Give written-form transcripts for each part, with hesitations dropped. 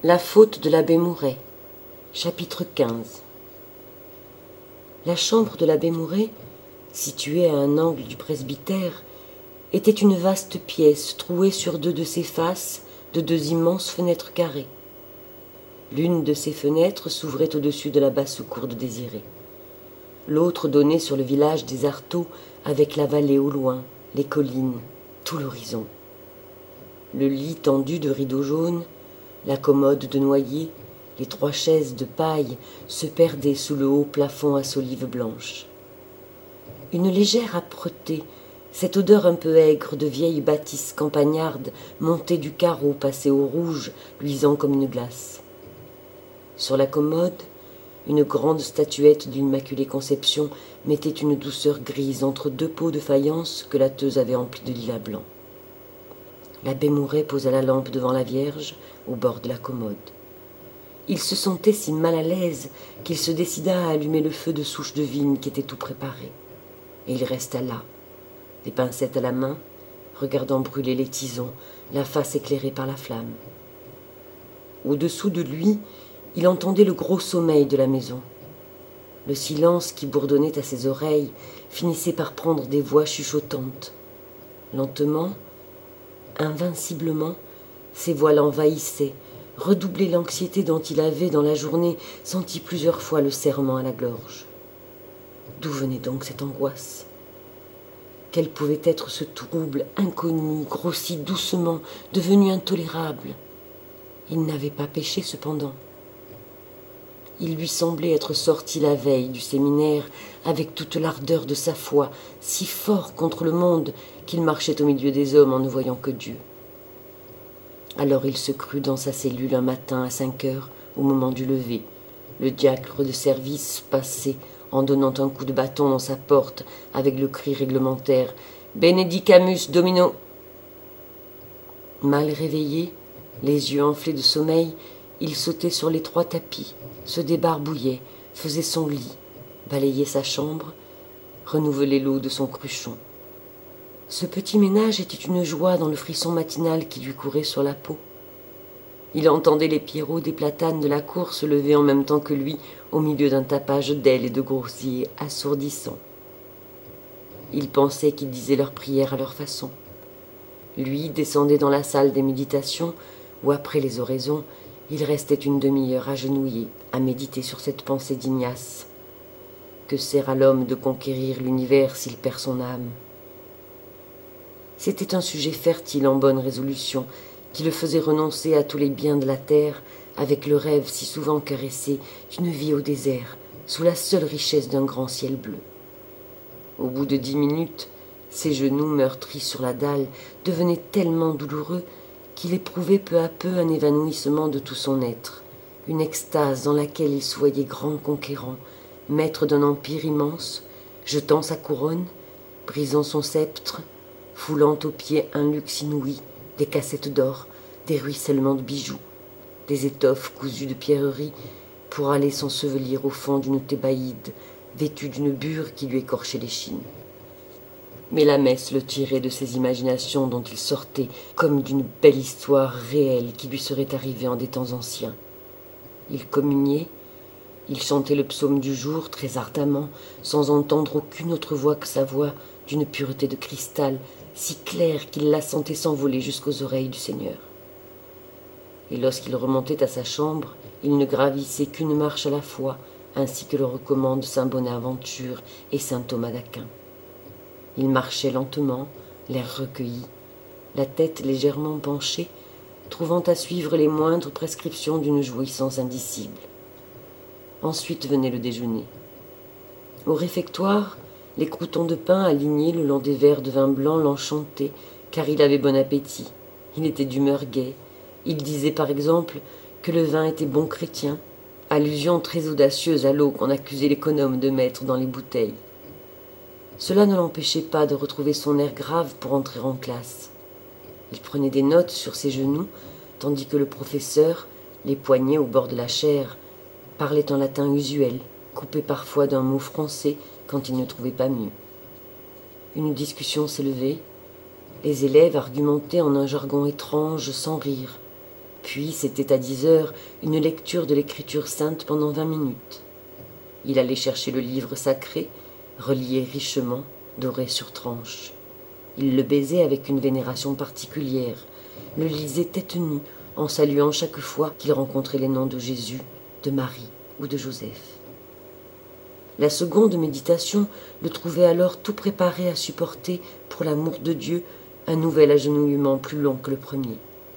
La faute de l'abbé Mouret. Chapitre 15. La chambre de l'abbé Mouret, située à un angle du presbytère, était une vaste pièce trouée sur deux de ses faces de deux immenses fenêtres carrées. L'une de ces fenêtres s'ouvrait au-dessus de la basse-cour de Désiré. L'autre donnait sur le village des Artaud avec la vallée au loin, les collines, tout l'horizon. Le lit tendu de rideaux jaunes, la commode de noyer, les trois chaises de paille se perdaient sous le haut plafond à solives blanches. Une légère âpreté, cette odeur un peu aigre de vieille bâtisse campagnarde montait du carreau passé au rouge, luisant comme une glace. Sur la commode, une grande statuette d'Immaculée Conception mettait une douceur grise entre deux pots de faïence que la teuse avait emplis de lilas blanc. L'abbé Mouret posa la lampe devant la Vierge, au bord de la commode. Il se sentait si mal à l'aise qu'il se décida à allumer le feu de souche de vigne qui était tout préparé. Et il resta là, des pincettes à la main, regardant brûler les tisons, la face éclairée par la flamme. Au-dessous de lui, il entendait le gros sommeil de la maison. Le silence qui bourdonnait à ses oreilles finissait par prendre des voix chuchotantes. Lentement, invinciblement, ces voix l'envahissaient, redoublaient l'anxiété dont il avait, dans la journée, senti plusieurs fois le serrement à la gorge. D'où venait donc cette angoisse? Quel pouvait être ce trouble inconnu, grossi doucement, devenu intolérable? Il n'avait pas péché cependant. Il lui semblait être sorti la veille du séminaire avec toute l'ardeur de sa foi, si fort contre le monde qu'il marchait au milieu des hommes en ne voyant que Dieu. Alors il se crut dans sa cellule un matin à 5 heures, au moment du lever. Le diacre de service passait en donnant un coup de bâton dans sa porte avec le cri réglementaire « Benedicamus Domino ». Mal réveillé, les yeux enflés de sommeil, il sautait sur l'étroit tapis, se débarbouillait, faisait son lit, balayait sa chambre, renouvelait l'eau de son cruchon. Ce petit ménage était une joie dans le frisson matinal qui lui courait sur la peau. Il entendait les pierrots des platanes de la cour se lever en même temps que lui au milieu d'un tapage d'ailes et de groseilliers assourdissant. Il pensait qu'ils disaient leurs prières à leur façon. Lui descendait dans la salle des méditations où, après les oraisons, il restait une demi-heure agenouillé à méditer sur cette pensée d'Ignace. Que sert à l'homme de conquérir l'univers s'il perd son âme? C'était un sujet fertile en bonnes résolutions qui le faisait renoncer à tous les biens de la terre avec le rêve si souvent caressé d'une vie au désert sous la seule richesse d'un grand ciel bleu. Au bout de 10 minutes, ses genoux meurtris sur la dalle devenaient tellement douloureux qu'il éprouvait peu à peu un évanouissement de tout son être, une extase dans laquelle il se voyait grand conquérant, maître d'un empire immense, jetant sa couronne, brisant son sceptre, foulant aux pieds un luxe inouï, des cassettes d'or, des ruissellements de bijoux, des étoffes cousues de pierreries, pour aller s'ensevelir au fond d'une thébaïde, vêtue d'une bure qui lui écorchait l'échine. Mais la messe le tirait de ces imaginations dont il sortait comme d'une belle histoire réelle qui lui serait arrivée en des temps anciens. Il communiait, il chantait le psaume du jour très ardemment, sans entendre aucune autre voix que sa voix d'une pureté de cristal, si claire qu'il la sentait s'envoler jusqu'aux oreilles du Seigneur. Et lorsqu'il remontait à sa chambre, il ne gravissait qu'une marche à la fois, ainsi que le recommandent saint Bonaventure et saint Thomas d'Aquin. Il marchait lentement, l'air recueilli, la tête légèrement penchée, trouvant à suivre les moindres prescriptions d'une jouissance indicible. Ensuite venait le déjeuner. Au réfectoire, les croûtons de pain alignés le long des verres de vin blanc l'enchantaient, car il avait bon appétit. Il était d'humeur gaie. Il disait par exemple que le vin était bon chrétien, allusion très audacieuse à l'eau qu'on accusait l'économe de mettre dans les bouteilles. Cela ne l'empêchait pas de retrouver son air grave pour entrer en classe. Il prenait des notes sur ses genoux, tandis que le professeur, les poignets au bord de la chaire, parlait en latin usuel, coupé parfois d'un mot français quand il ne trouvait pas mieux. Une discussion s'élevait, les élèves argumentaient en un jargon étrange sans rire. Puis c'était à 10 heures une lecture de l'Écriture sainte pendant 20 minutes. Il allait chercher le livre sacré, relié richement, doré sur tranche. Il le baisait avec une vénération particulière, le lisait tête nue, en saluant chaque fois qu'il rencontrait les noms de Jésus, de Marie ou de Joseph. La seconde méditation le trouvait alors tout préparé à supporter, pour l'amour de Dieu, un nouvel agenouillement plus long que le premier.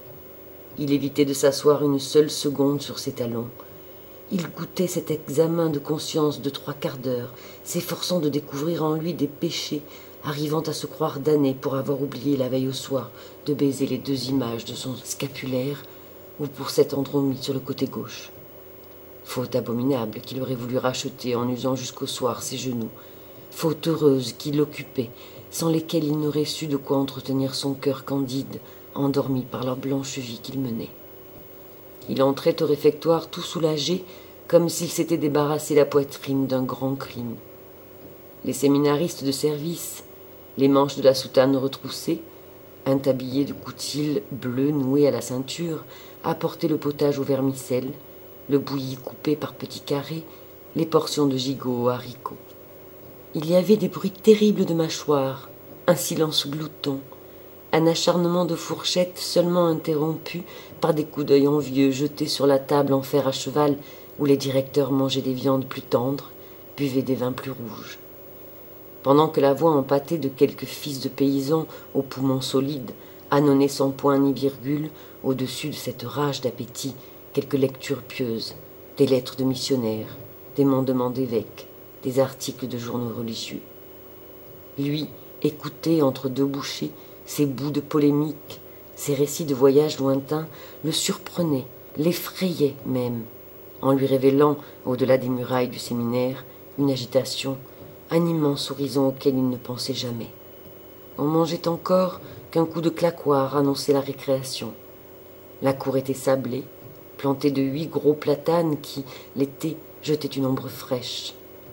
Il évitait de s'asseoir une seule seconde sur ses talons. Il goûtait cet examen de conscience de 3/4 d'heure, s'efforçant de découvrir en lui des péchés, arrivant à se croire damné pour avoir oublié la veille au soir de baiser les 2 images de son scapulaire ou pour s'être endormi sur le côté gauche. Faute abominable qu'il aurait voulu racheter en usant jusqu'au soir ses genoux, faute heureuse qui l'occupait, sans lesquelles il n'aurait su de quoi entretenir son cœur candide, endormi par leur blanche vie qu'il menait. Il entrait au réfectoire tout soulagé, comme s'il s'était débarrassé la poitrine d'un grand crime. Les séminaristes de service, les manches de la soutane retroussées, un tablier de coutil bleu noué à la ceinture, apportaient le potage au vermicelle, le bouilli coupé par petits carrés, les portions de gigot aux haricots. Il y avait des bruits terribles de mâchoires, un silence glouton, un acharnement de fourchettes seulement interrompu par des coups d'œil envieux jetés sur la table en fer à cheval où les directeurs mangeaient des viandes plus tendres, buvaient des vins plus rouges. Pendant que la voix empâtée de quelques fils de paysans aux poumons solides annonnait sans point ni virgule au-dessus de cette rage d'appétit quelques lectures pieuses, des lettres de missionnaires, des mandements d'évêques, des articles de journaux religieux. Lui écoutait entre 2 bouchées ces bouts de polémique, ces récits de voyages lointains, le surprenaient, l'effrayaient même, en lui révélant, au-delà des murailles du séminaire, une agitation, un immense horizon auquel il ne pensait jamais. On mangeait encore qu'un coup de claquoir annonçait la récréation. La cour était sablée, plantée de 8 gros platanes qui, l'été, jetaient une ombre fraîche.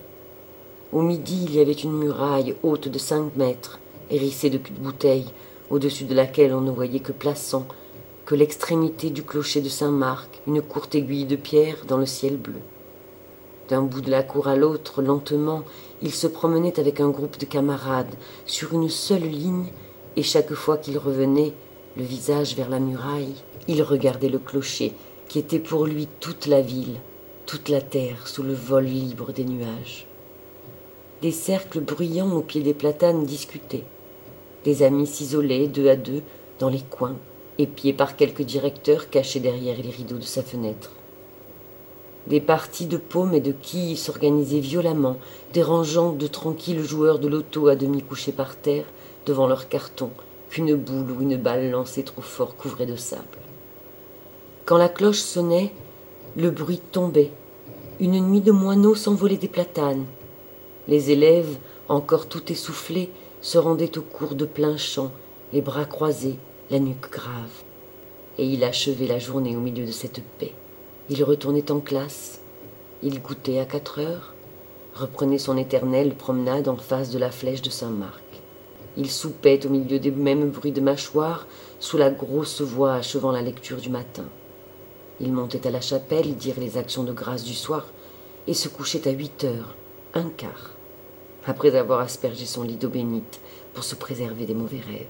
Au midi, il y avait une muraille haute de 5 mètres, hérissée de cul-de-bouteille, au-dessus de laquelle on ne voyait que Plassans, que l'extrémité du clocher de Saint-Marc, une courte aiguille de pierre dans le ciel bleu. D'un bout de la cour à l'autre, lentement, il se promenait avec un groupe de camarades, sur une seule ligne, et chaque fois qu'il revenait, le visage vers la muraille, il regardait le clocher, qui était pour lui toute la ville, toute la terre sous le vol libre des nuages. Des cercles bruyants au pied des platanes discutaient. Des amis s'isolaient 2 à 2 dans les coins, épiés par quelques directeurs cachés derrière les rideaux de sa fenêtre. Des parties de paume et de quilles s'organisaient violemment, dérangeant de tranquilles joueurs de loto à demi couchés par terre devant leur carton, qu'une boule ou une balle lancée trop fort couvrait de sable. Quand la cloche sonnait, le bruit tombait. Une nuit de moineaux s'envolait des platanes. Les élèves, encore tout essoufflés, se rendaient au cours de plein champ, les bras croisés, la nuque grave. Et il achevait la journée au milieu de cette paix. Il retournait en classe, il goûtait à 4 heures, reprenait son éternelle promenade en face de la flèche de Saint-Marc. Il soupait au milieu des mêmes bruits de mâchoires, sous la grosse voix achevant la lecture du matin. Il montait à la chapelle dire les actions de grâce du soir et se couchait à 8 heures, 1/4, après avoir aspergé son lit d'eau bénite pour se préserver des mauvais rêves.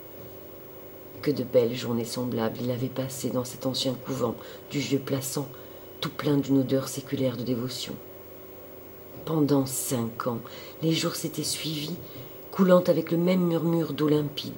Que de belles journées semblables il avait passées dans cet ancien couvent du vieux Plassans, tout plein d'une odeur séculaire de dévotion. Pendant 5 ans, les jours s'étaient suivis, coulant avec le même murmure d'eau limpide.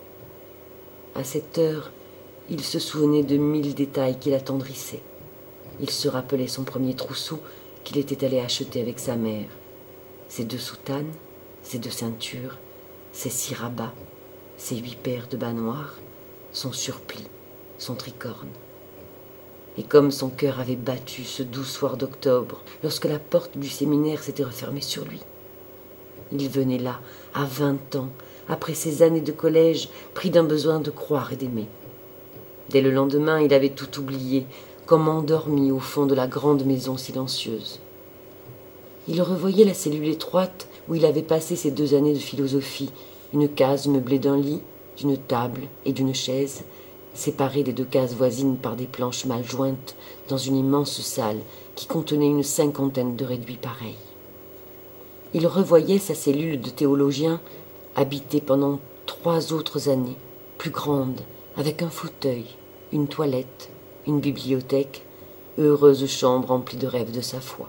À cette heure, il se souvenait de 1000 détails qui l'attendrissaient. Il se rappelait son premier trousseau qu'il était allé acheter avec sa mère, ses 2 soutanes, ses 2 ceintures, ses 6 rabats, ses 8 paires de bas noirs, son surplis, son tricorne. Et comme son cœur avait battu ce doux soir d'octobre, lorsque la porte du séminaire s'était refermée sur lui. Il venait là, à 20 ans, après ces années de collège, pris d'un besoin de croire et d'aimer. Dès le lendemain, il avait tout oublié, comme endormi au fond de la grande maison silencieuse. Il revoyait la cellule étroite où il avait passé ses 2 années de philosophie, une case meublée d'un lit, d'une table et d'une chaise, séparés des deux cases voisines par des planches mal jointes dans une immense salle qui contenait une cinquantaine de réduits pareils. Il revoyait sa cellule de théologien, habitée pendant 3 autres années, plus grande, avec un fauteuil, une toilette, une bibliothèque, heureuse chambre remplie de rêves de sa foi.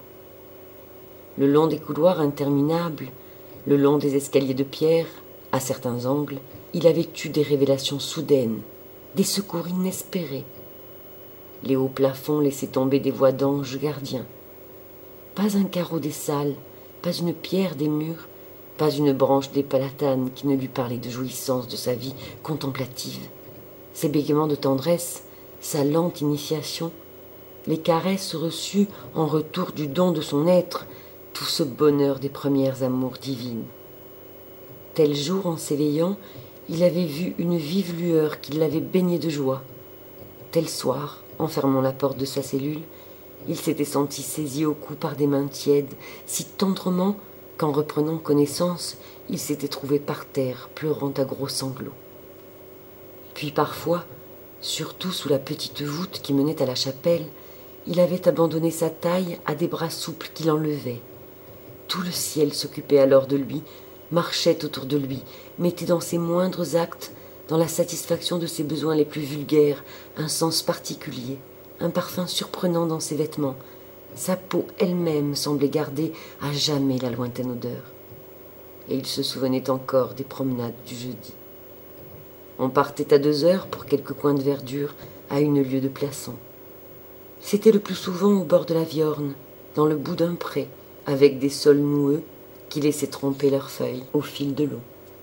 Le long des couloirs interminables, le long des escaliers de pierre, à certains angles, il avait eu des révélations soudaines, des secours inespérés. Les hauts plafonds laissaient tomber des voix d'anges gardiens. Pas un carreau des salles, pas une pierre des murs, pas une branche des platanes qui ne lui parlait de jouissance de sa vie contemplative. Ses bégaiements de tendresse, sa lente initiation, les caresses reçues en retour du don de son être, tout ce bonheur des premières amours divines. Tel jour, en s'éveillant, il avait vu une vive lueur qui l'avait baigné de joie. Tel soir, en fermant la porte de sa cellule, il s'était senti saisi au cou par des mains tièdes, si tendrement qu'en reprenant connaissance, il s'était trouvé par terre, pleurant à gros sanglots. Puis parfois, surtout sous la petite voûte qui menait à la chapelle, il avait abandonné sa taille à des bras souples qui l'enlevaient. Tout le ciel s'occupait alors de lui, marchait autour de lui, mettait dans ses moindres actes, dans la satisfaction de ses besoins les plus vulgaires, un sens particulier, un parfum surprenant dans ses vêtements. Sa peau elle-même semblait garder à jamais la lointaine odeur. Et il se souvenait encore des promenades du jeudi. On partait à 2 heures pour quelques coins de verdure à 1 lieue de Plassans. C'était le plus souvent au bord de la Viorne, dans le bout d'un pré, avec des sols noueux qui laissaient tremper leurs feuilles au fil de l'eau.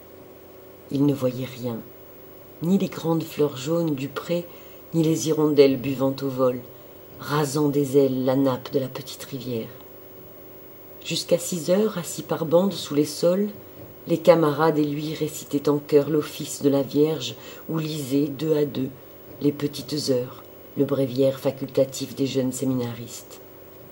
Il ne voyait rien, ni les grandes fleurs jaunes du pré, ni les hirondelles buvant au vol, rasant des ailes la nappe de la petite rivière. Jusqu'à 6 heures, assis par bandes sous les saules, les camarades et lui récitaient en chœur l'office de la Vierge ou lisaient 2 à 2 les petites heures, le bréviaire facultatif des jeunes séminaristes.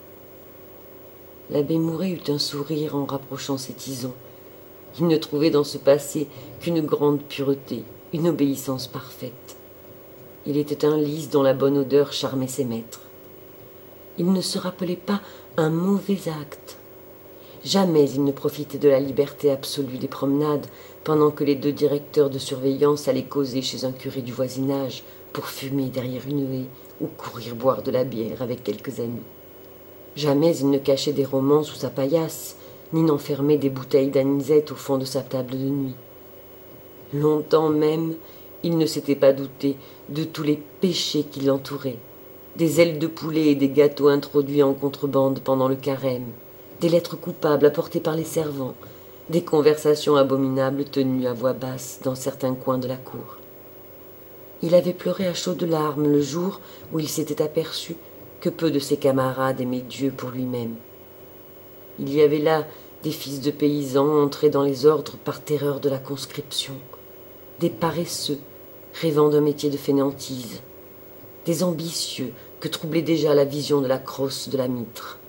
L'abbé Mouret eut un sourire en rapprochant ses tisons. Il ne trouvait dans ce passé qu'une grande pureté, une obéissance parfaite. Il était un lys dont la bonne odeur charmait ses maîtres. Il ne se rappelait pas un mauvais acte. Jamais il ne profitait de la liberté absolue des promenades, pendant que les 2 directeurs de surveillance allaient causer chez un curé du voisinage, pour fumer derrière une haie ou courir boire de la bière avec quelques amis. Jamais il ne cachait des romans sous sa paillasse, ni n'enfermait des bouteilles d'anisette au fond de sa table de nuit. Longtemps même, il ne s'était pas douté de tous les péchés qui l'entouraient, des ailes de poulet et des gâteaux introduits en contrebande pendant le carême, des lettres coupables apportées par les servants, des conversations abominables tenues à voix basse dans certains coins de la cour. Il avait pleuré à chaudes larmes le jour où il s'était aperçu que peu de ses camarades aimaient Dieu pour lui-même. Il y avait là des fils de paysans entrés dans les ordres par terreur de la conscription, des paresseux rêvant d'un métier de fainéantise, des ambitieux que troublait déjà la vision de la crosse de la mitre.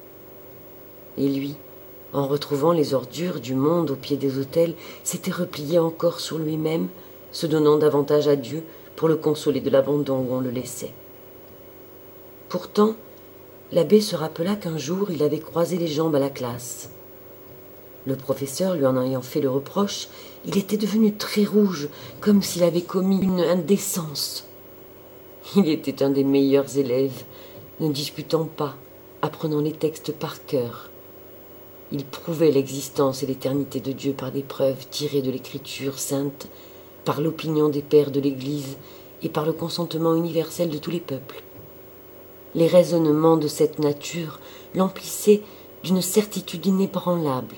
Et lui, en retrouvant les ordures du monde au pied des autels, s'était replié encore sur lui-même, se donnant davantage à Dieu pour le consoler de l'abandon où on le laissait. Pourtant, l'abbé se rappela qu'un jour il avait croisé les jambes à la classe. Le professeur lui en ayant fait le reproche, il était devenu très rouge, comme s'il avait commis une indécence. Il était un des meilleurs élèves, ne disputant pas, apprenant les textes par cœur. Il prouvait l'existence et l'éternité de Dieu par des preuves tirées de l'Écriture sainte, par l'opinion des pères de l'Église et par le consentement universel de tous les peuples. Les raisonnements de cette nature l'emplissaient d'une certitude inébranlable.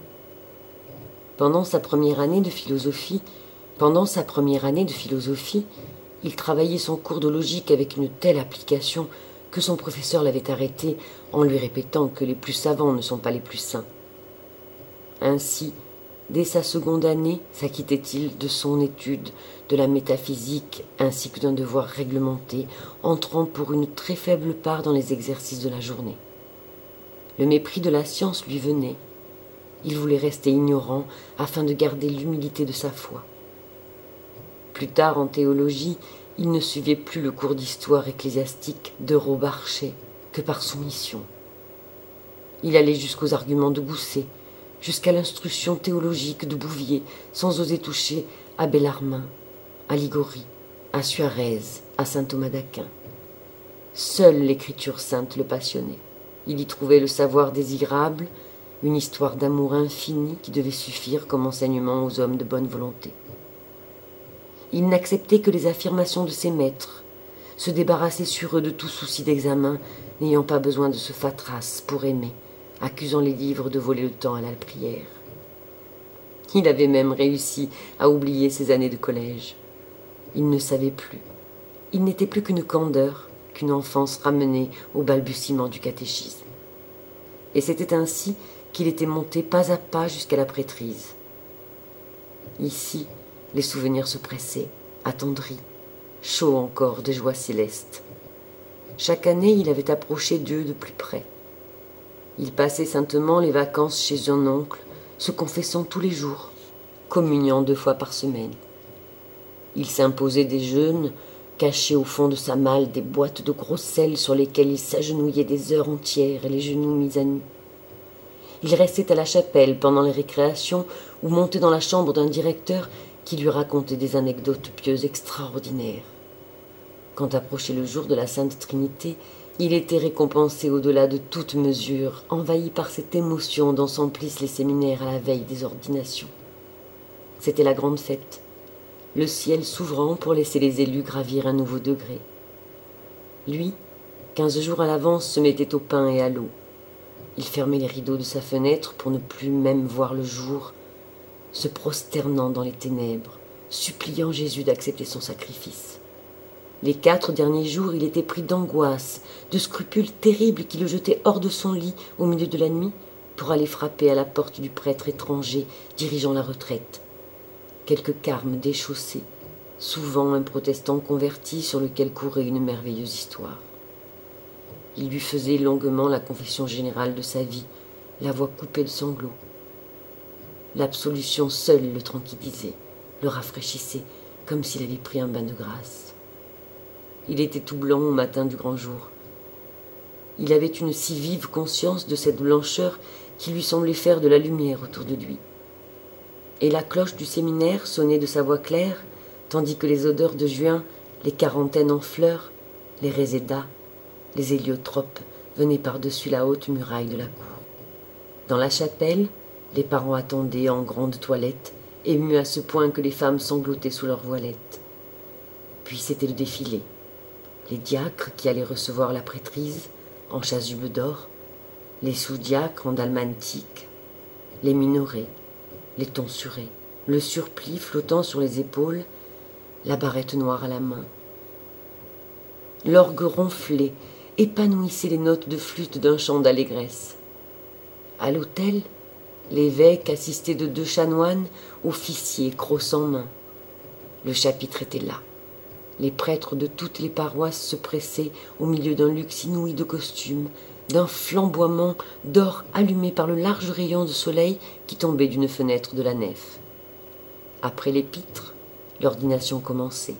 Pendant sa première année de philosophie, il travaillait son cours de logique avec une telle application que son professeur l'avait arrêté en lui répétant que les plus savants ne sont pas les plus saints. Ainsi, dès sa seconde année, s'acquittait-il de son étude de la métaphysique ainsi que d'un devoir réglementé, entrant pour une très faible part dans les exercices de la journée. Le mépris de la science lui venait. Il voulait rester ignorant afin de garder l'humilité de sa foi. Plus tard, en théologie, Il ne suivait plus le cours d'histoire ecclésiastique de Robarchet que par soumission. Il allait jusqu'aux arguments de Gousset, jusqu'à l'instruction théologique de Bouvier, sans oser toucher à Bellarmin, à Ligorie, à Suarez, à saint Thomas d'Aquin. Seule l'écriture sainte le passionnait. Il y trouvait le savoir désirable, une histoire d'amour infini qui devait suffire comme enseignement aux hommes de bonne volonté. Il n'acceptait que les affirmations de ses maîtres, se débarrassait sur eux de tout souci d'examen, n'ayant pas besoin de ce fatras pour aimer, accusant les livres de voler le temps à la prière. Il avait même réussi à oublier ses années de collège. Il ne savait plus. Il n'était plus qu'une candeur, qu'une enfance ramenée au balbutiement du catéchisme. Et c'était ainsi qu'il était monté pas à pas jusqu'à la prêtrise. Ici, les souvenirs se pressaient, attendris, chauds encore de joie céleste. Chaque année, il avait approché Dieu de plus près. Il passait saintement les vacances chez un oncle, se confessant tous les jours, communiant 2 fois par semaine. Il s'imposait des jeûnes, cachait au fond de sa malle des boîtes de gros sel sur lesquelles il s'agenouillait des heures entières et les genoux mis à nu. Il restait à la chapelle pendant les récréations ou montait dans la chambre d'un directeur qui lui racontait des anecdotes pieuses extraordinaires. Quand approchait le jour de la Sainte Trinité, il était récompensé au-delà de toute mesure, envahi par cette émotion dont s'emplissent les séminaires à la veille des ordinations. C'était la grande fête, le ciel s'ouvrant pour laisser les élus gravir un nouveau degré. Lui, 15 jours à l'avance, se mettait au pain et à l'eau. Il fermait les rideaux de sa fenêtre pour ne plus même voir le jour, se prosternant dans les ténèbres, suppliant Jésus d'accepter son sacrifice. Les 4 derniers jours, il était pris d'angoisse, de scrupules terribles qui le jetaient hors de son lit au milieu de la nuit pour aller frapper à la porte du prêtre étranger dirigeant la retraite. Quelques carmes déchaussés, souvent un protestant converti sur lequel courait une merveilleuse histoire. Il lui faisait longuement la confession générale de sa vie, la voix coupée de sanglots. L'absolution seule le tranquillisait, le rafraîchissait, comme s'il avait pris un bain de grâce. Il était tout blanc au matin du grand jour. Il avait une si vive conscience de cette blancheur qui lui semblait faire de la lumière autour de lui. Et la cloche du séminaire sonnait de sa voix claire, tandis que les odeurs de juin, les quarantaines en fleurs, les résédas, les héliotropes venaient par-dessus la haute muraille de la cour. Dans la chapelle, les parents attendaient en grande toilette, émus à ce point que les femmes sanglotaient sous leurs voilettes. Puis c'était le défilé. Les diacres qui allaient recevoir la prêtrise, en chasuble d'or, les sous-diacres en dalmatique, les minorés, les tonsurés, le surplis flottant sur les épaules, la barrette noire à la main. L'orgue ronflait, épanouissait les notes de flûte d'un chant d'allégresse. À l'autel, l'évêque assistait de 2 chanoines, officiers, crosse en main. Le chapitre était là. Les prêtres de toutes les paroisses se pressaient au milieu d'un luxe inouï de costumes, d'un flamboiement d'or allumé par le large rayon de soleil qui tombait d'une fenêtre de la nef. Après l'épître, l'ordination commençait.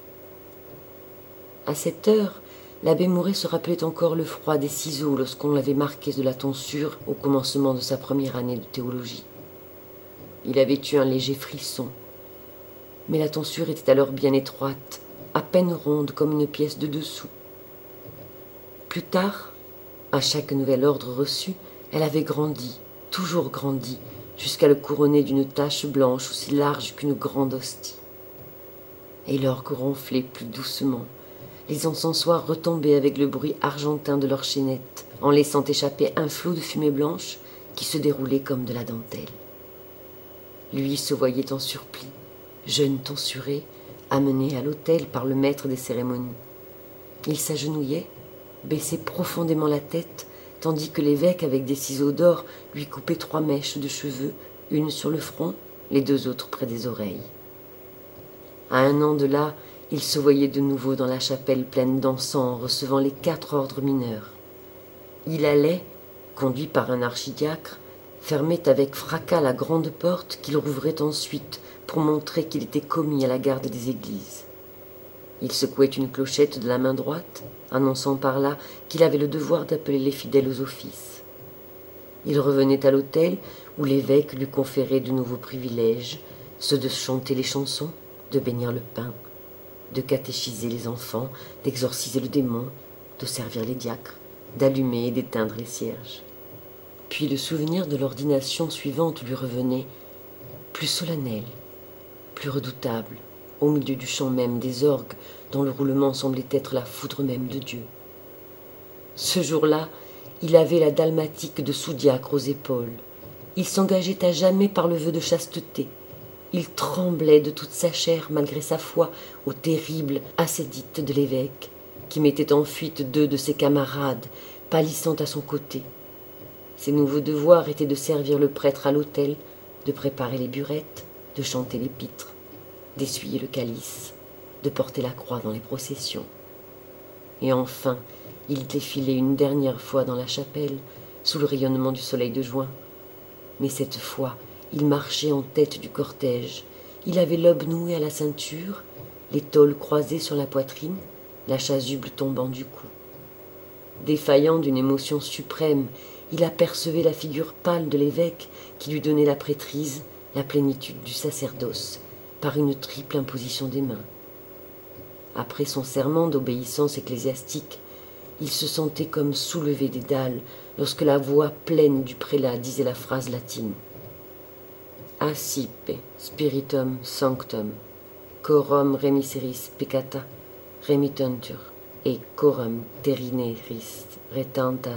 À cette heure, l'abbé Mouret se rappelait encore le froid des ciseaux lorsqu'on l'avait marqué de la tonsure au commencement de sa première année de théologie. Il avait eu un léger frisson, mais la tonsure était alors bien étroite, à peine ronde comme une pièce de 2 sous. Plus tard, à chaque nouvel ordre reçu, elle avait grandi, toujours grandi, jusqu'à le couronner d'une tache blanche aussi large qu'une grande hostie. Et l'orgue ronflait plus doucement. Les encensoirs retombaient avec le bruit argentin de leurs chaînettes, en laissant échapper un flot de fumée blanche qui se déroulait comme de la dentelle. Lui se voyait en surplis, jeune tonsuré, amené à l'autel par le maître des cérémonies. Il s'agenouillait, baissait profondément la tête, tandis que l'évêque, avec des ciseaux d'or, lui coupait 3 mèches de cheveux, une sur le front, les 2 autres près des oreilles. À 1 an de là, il se voyait de nouveau dans la chapelle pleine d'encens, recevant les 4 ordres mineurs. Il allait, conduit par un archidiacre, fermait avec fracas la grande porte qu'il rouvrait ensuite pour montrer qu'il était commis à la garde des églises. Il secouait une clochette de la main droite, annonçant par là qu'il avait le devoir d'appeler les fidèles aux offices. Il revenait à l'autel où l'évêque lui conférait de nouveaux privilèges, ceux de chanter les chansons, de bénir le pain, de catéchiser les enfants, d'exorciser le démon, de servir les diacres, d'allumer et d'éteindre les cierges. Puis le souvenir de l'ordination suivante lui revenait, plus solennel, plus redoutable, au milieu du chant même des orgues dont le roulement semblait être la foudre même de Dieu. Ce jour-là, il avait la dalmatique de sous-diacre aux épaules. Il s'engageait à jamais par le vœu de chasteté. Il tremblait de toute sa chair, malgré sa foi, au terrible ascédite de l'évêque, qui mettait en fuite 2 de ses camarades, pâlissant à son côté. Ses nouveaux devoirs étaient de servir le prêtre à l'autel, de préparer les burettes, de chanter l'épître, d'essuyer le calice, de porter la croix dans les processions. Et enfin, il défilait une dernière fois dans la chapelle, sous le rayonnement du soleil de juin. Mais cette fois, il marchait en tête du cortège. Il avait l'aube nouée à la ceinture, l'étole croisée sur la poitrine, la chasuble tombant du cou. Défaillant d'une émotion suprême, il apercevait la figure pâle de l'évêque qui lui donnait la prêtrise, la plénitude du sacerdoce, par une triple imposition des mains. Après son serment d'obéissance ecclésiastique, il se sentait comme soulevé des dalles lorsque la voix pleine du prélat disait la phrase latine « Accipe spiritum sanctum, coram remiseris peccata, remittentur, et coram terineris retenta sunt ».